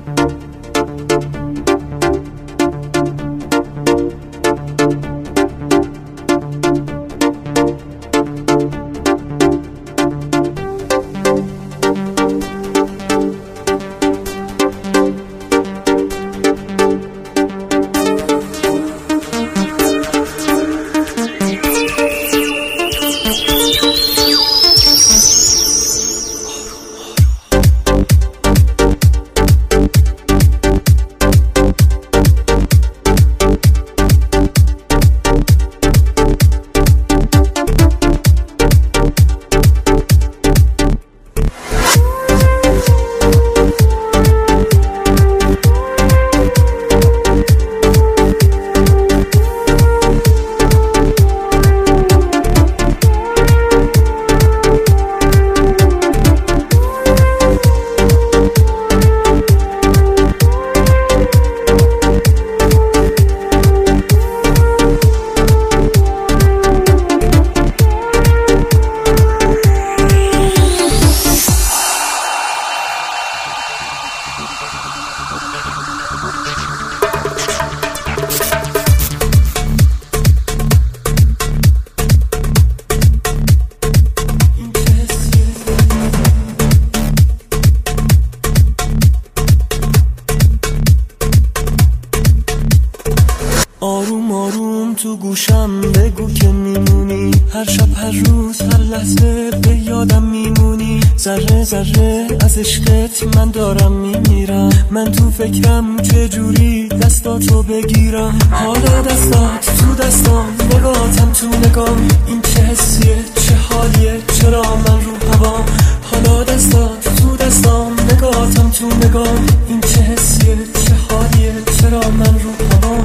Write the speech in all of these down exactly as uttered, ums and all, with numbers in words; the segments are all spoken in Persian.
آروم آروم تو گوشم بگو که میمونی، هر شب هر روز هر لحظه به یادم میمونی. ذره ذره از عشقت من دارم میمیرم، من تو فکرم چجوری دستاتو بگیرم. حالا دستات تو دستام، نگاتم تو نگام، این چه حسیه چه حالیه چرا من رو هوام. حالا دستات تو دستام، نگاتم تو نگام، این چه حسیه چه حالیه چرا من رو هوام.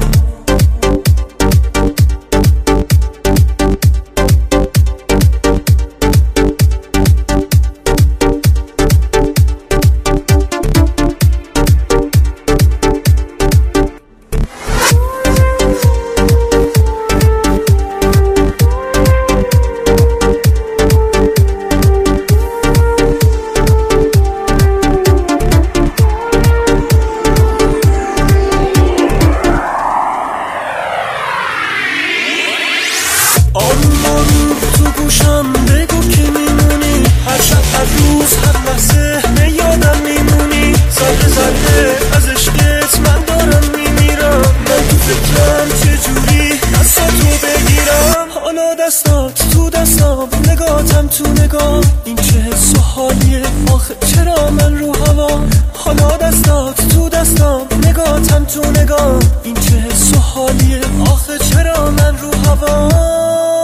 آروم آروم تو گوشم بگو که میمونی، هر شب هر روز هر لحظه به یادم میمونی. ذره ذره از عشقت من دارم میمیرم، من تو فکرم چجوری دستاتو بگیرم. حالا دستات تو دستام، نگاتم تو نگام، این چه حس و حالیه آخه چرا من رو هوام. حالا دستات تو دستام، نگاتم تو نگام، این چه حس و حالیه آخه چرا من رو هوام.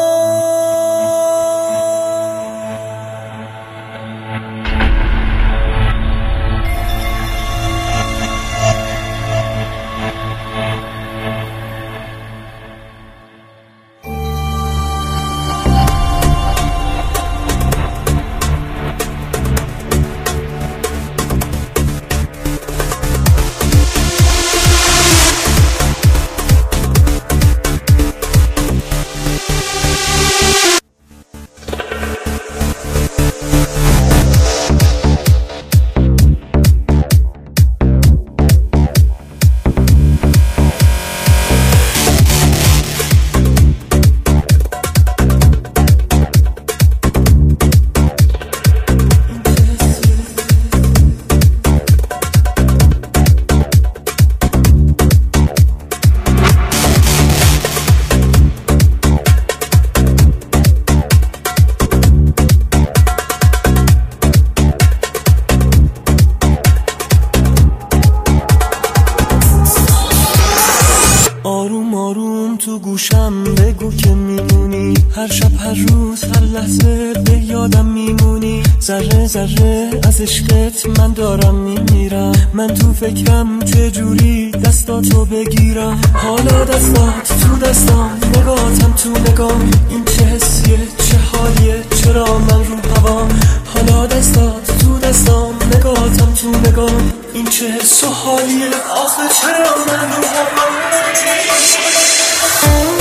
آروم آروم تو گوشم بگو که میمونی، هر شب هر روز هر لحظه به یادم میمونی. ذره ذره از عشقت من دارم میمیرم، من تو فکرم چجوری دستاتو بگیرم. حالا دستات تو دستام، نگاتم تو نگام، این چه حسیه چه حالیه چرا من رو هوام. حالا دستات تو دستام، نگاتم تو نگام، این چه حس و حالیه آخه چرا من رو هوام.